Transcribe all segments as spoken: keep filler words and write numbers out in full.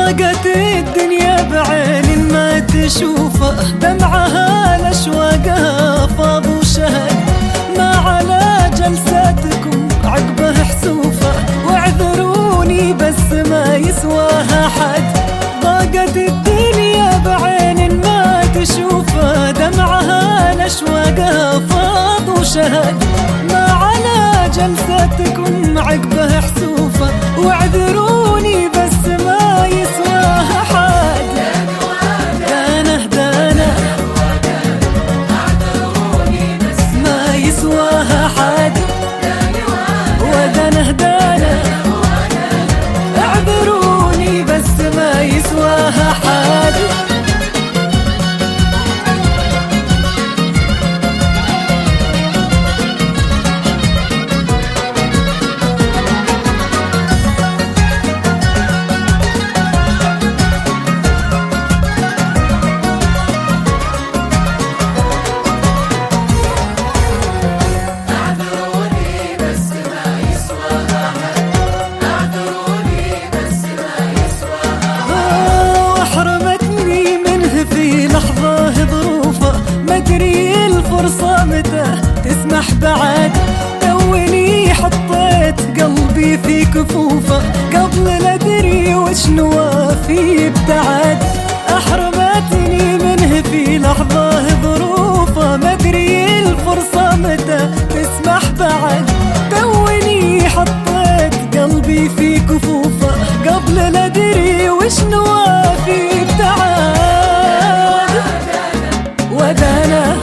ضاقت الدنيا بعين ما تشوفه، دمعها لأشواقها فاض وشهد، ما على جلساتكم عقبه حسوفه، واعذروني بس ما يسواها حد. ضاقت الدنيا بعين ما تشوفه، دمعها لأشواقها فاض وشهد، ما على جلساتكم عقبه حسوفه، واعذروني بس ما يسواها حد. دانه دانه ما يسواها حد، ودانه دانه اعذروني بس ما يسواها حد. الفرصة متى تسمح بعد، توني حطيت قلبي في كفوفه، قبل لا ادري وش نوافي ابتعد. احرمتني منه في لحظة ظروفه، ما ادري الفرصة متى تسمح بعد، توني حطيت قلبي في كفوفه، قبل لا ادري وش نوافي ابتعد. ودانا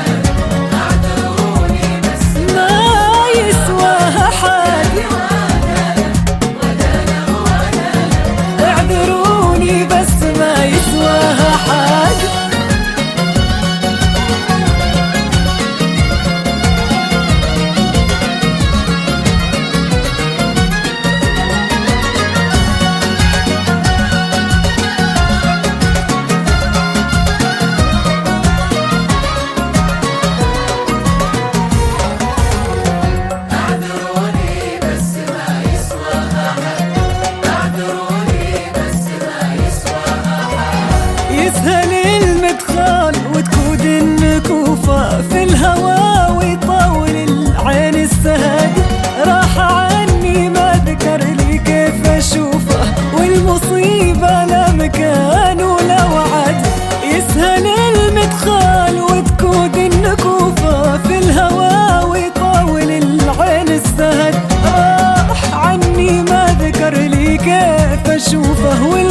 يسهل المدخل وتكود النكوفة، في الهوى ويطول العين السهد، راح عني ما ذكر لي كيف اشوفه، والمصيبة لا مكان ولا وعد. يسهل المدخل وتكود النكوفة، في الهوى ويطول العين السهد، راح عني ما ذكر لي كيف اشوفه.